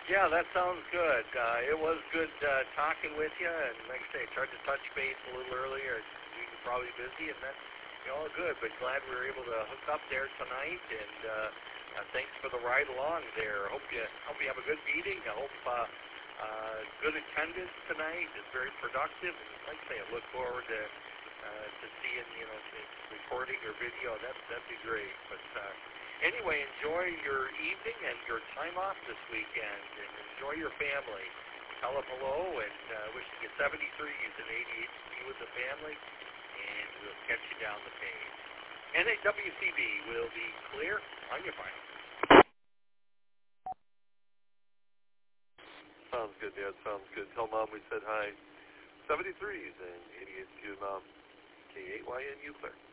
Yeah, that sounds good. It was good talking with you, and like I say, I tried to touch base a little earlier. You were probably busy, and that's all good. But glad we were able to hook up there tonight, and thanks for the ride along there. Hope you have a good meeting. I hope good attendance tonight. It's very productive, and like I say, I look forward to seeing recording your video. That'd be great. But anyway, enjoy your evening and your time off this weekend, and enjoy your family. Tell them hello, and wishing you 73s and 88s to be with the family, and we'll catch you down the page. NAWCB will be clear on your final. Sounds good, Dad. Sounds good. Tell Mom we said hi. 73s and 88s to Mom. KAYNU Clear.